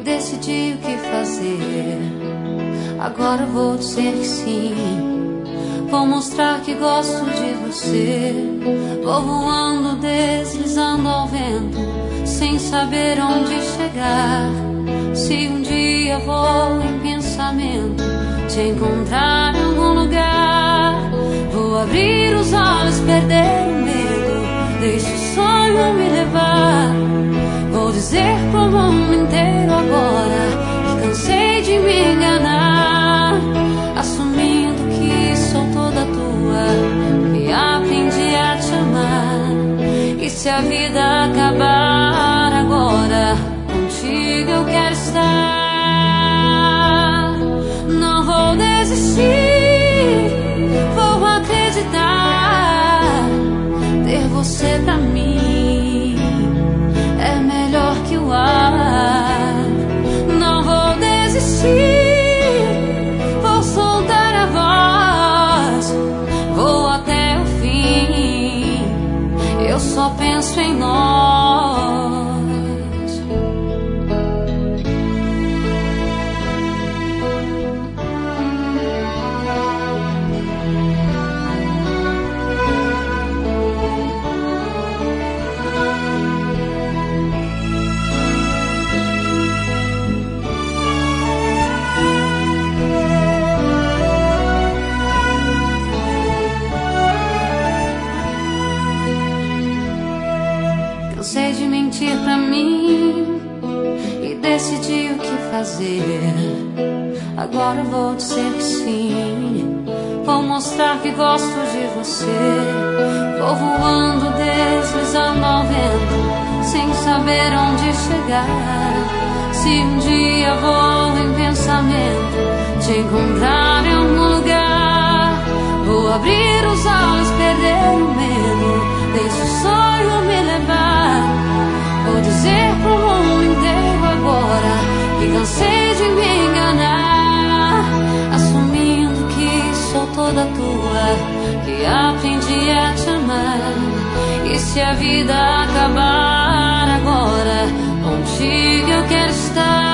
decidi o que fazer. Agora vou dizer que sim. Vou mostrar que gosto de você. Vou voando, deslizando ao vento, sem saber onde chegar. Se um dia vou em pensamento te encontrar em algum lugar, vou abrir os olhos, perder o medo, deixe o sonho me levar. Vou dizer pro mundo inteiro agora que cansei de me enganar, assumindo que sou toda tua, que aprendi a te amar. E se a vida acabar agora, contigo eu quero estar. Não vou desistir, vou acreditar. Ter você pra mim é melhor que o ar. Não vou desistir, vou soltar a voz, vou até o fim. Eu só penso em nós. Cansei de mentir pra mim e decidi o que fazer. Agora vou dizer que sim. Vou mostrar que gosto de você. Vou voando, deslizando ao vento, sem saber onde chegar. Se um dia vou em pensamento te encontrar em algum lugar, vou abrir os olhos, perder o medo, deixe o sonho me levar. Vou dizer pro mundo inteiro agora que cansei de me enganar, assumindo que sou toda tua, que aprendi a te amar. E se a vida acabar agora, contigo eu quero estar.